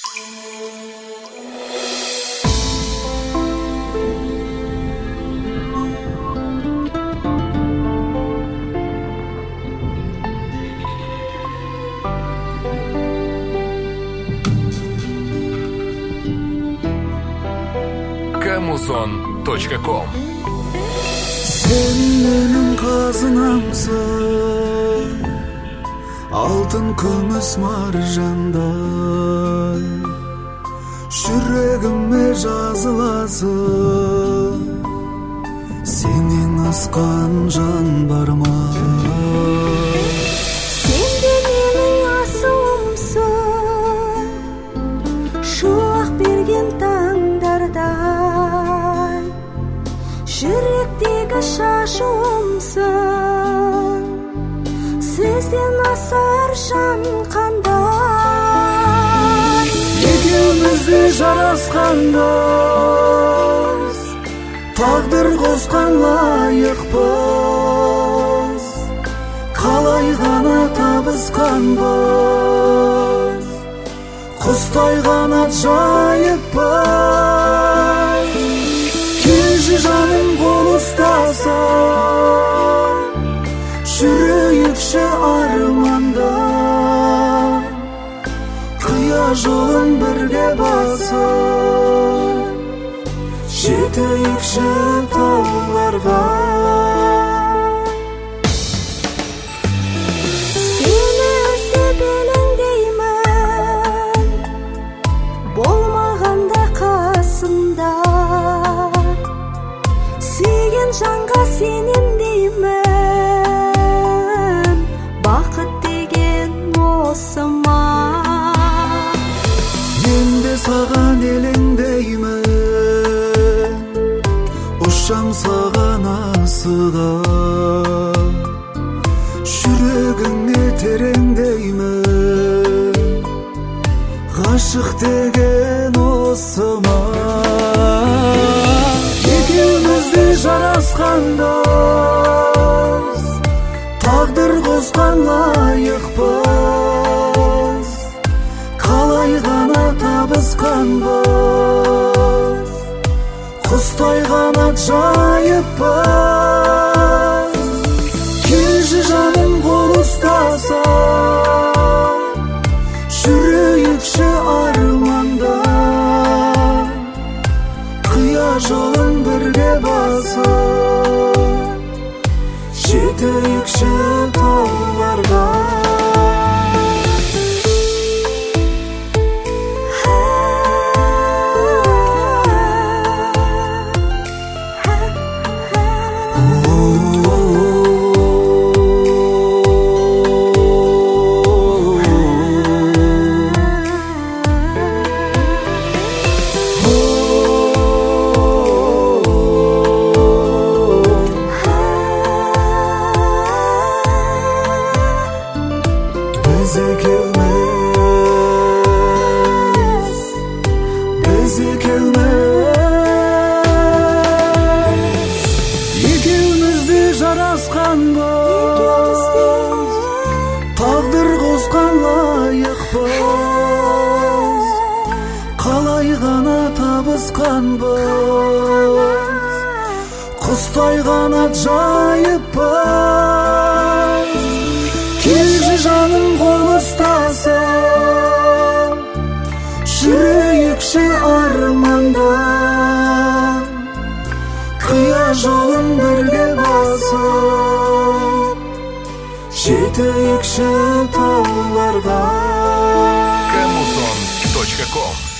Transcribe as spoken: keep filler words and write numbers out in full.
камузон точка ком. Sen benim kazınamsın, altın күміс marjanday, жүрегіме жазыласың, сенен асқан жан бар ма? Sen de менің асылымсың, шуақ берген таңдардай, жүректегі шашуымсың, сізден асар жан қандай. Екеуміз де жарасқанбыз, тағдыр қосқан лайықпыз, қалай ғана табысқанбыз, құстай қанат жайыппыз. Келші жаным қол ұстасам, жүрейікші арманда, қия жолын бірге басып, жетейікші тауларға. Сені іздеп елеңдеймін, болмағанда қасымда, сүйген жанға сенем деймін, бақыт деген осы ма? Енді саған елеңдеймін, ұшам саған асыға, жүрегіңе тереңдеймін, ғашық деген осы ма? Екеуміз де жарасқанбыз, тағдыр қосқан лайықпыз, қалай ғана табысқанбыз, құстай қанат жайыппыз. Келші жаным қол ұстасам, жүрейікші арманда, қия жолын бірге басып, жетейікші тауларға. Biz ikimiz, biz ikimiz, ikimiz de жарасқанбыз, тағдыр қосқан лайықпыз, қалай ғана табысқанбыз, құстай қанат жайыппыз. Келші жаным қол ұстасам, жүрейікші арманда, қия жолын бірге басып, жетейікші тауларға. камузон точка ком.